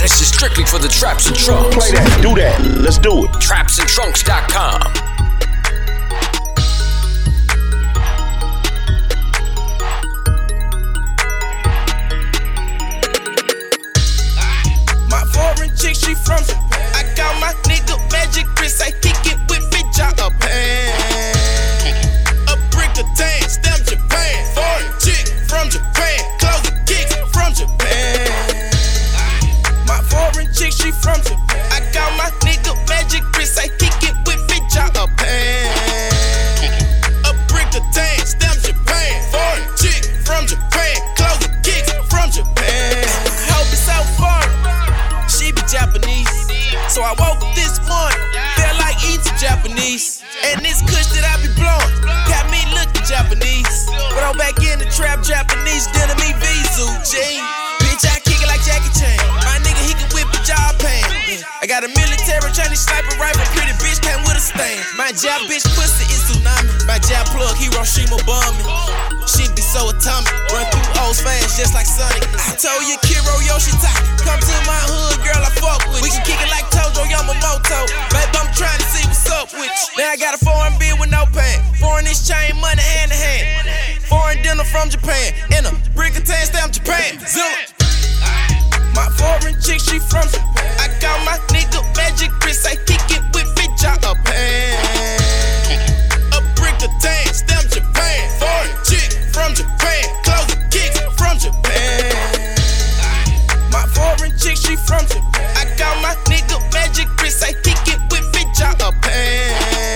This is strictly for the Traps and Trunks. Play that, do that, let's do it. TrapsandTrunks.com. My foreign chick, she from Japan. I got my nigga Magic Chris, I kick it with bitch out of pan. A brick of tan, stamp Japan. Foreign chick from Japan, clothes and kicks from Japan. My foreign chick, she from Japan. I got my nigga Magic Chris, I kick it with bitch out of pan. A brick of tan, stamp Japan. Foreign chick from Japan, clothes and kicks from Japan. I hope it's so far. She be Japanese, so I woke up this morning, felt like eating Japanese. And this kush that I be blowing, got me looking Japanese. But I'm back in the trap, Japanese dinner, me Vizu, G. Bitch, I kick it like Jackie Chan. My nigga, he can whip a job pan. I got a military Chinese sniper rifle, pretty bitch came with a stain. My jab bitch pussy is tsunami. My jab plug Hiroshima bombing. She be so atomic, run through O's fast just like Sonic. I told you Kiro Yoshita, come to my hood, girl, I fuck with you. We can kick it like Tojo Yamamoto. Babe, I'm trying to see what's up with you. Now I got a foreign beer with no pain. Foreign exchange money hand to hand. Foreign dinner from Japan. In a brick of tan stamp Japan. Zilla. My foreign chick, she from Japan. I got my nigga Magic Chris, I kick it with bitch out of pan. A brick of tan stamp Japan. Foreign chick from Japan, clothes and kicks from Japan. My foreign chick, she from Japan. I got my nigga Magic Chris, I kick it with bitch out of pan.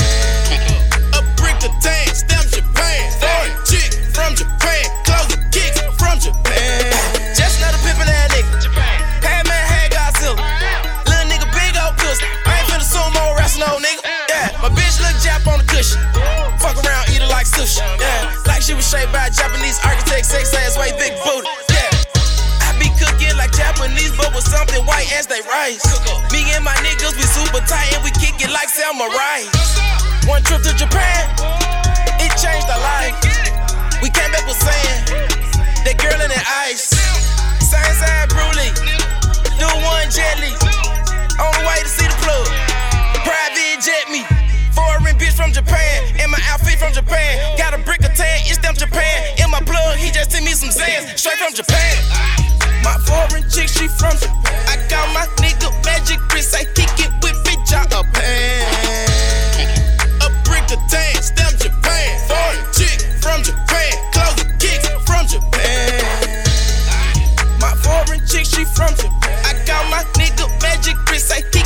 A brick of tan, stamp Japan. Foreign chick from Japan, clothes and kicks from Japan. Just another pimpin' ass nigga. Hey man, hey Godzilla. Little nigga, big old pussy. I ain't finna sumo wrestle no nigga. Yeah, my bitch look Jap on the cushion. Fuck around, eat it like sushi. Yeah, like she was shaped by a Japanese architect, sex ass way, big booty. Yeah, I be cooking like Japanese, but with something white as they rice. Me and my niggas, we super tight and we kick it like samurai. One trip to Japan, it changed our life. We came back with sand, that girl in the ice. Side Bruley, do one jelly. On the way to see the plug, private jet me. Foreign bitch from Japan, in my outfit from Japan. Got a brick of tan, it's them Japan. In my plug, he just sent me some Zans, straight from Japan. My foreign chick, she from Japan. I got my nigga Magic Chris, I kick it with bitch out of pan. A brick of tan, stamp Japan. Foreign chick from Japan, clothes and kicks from Japan. My foreign chick, she from Japan. I got my nigga Magic Chris, I kick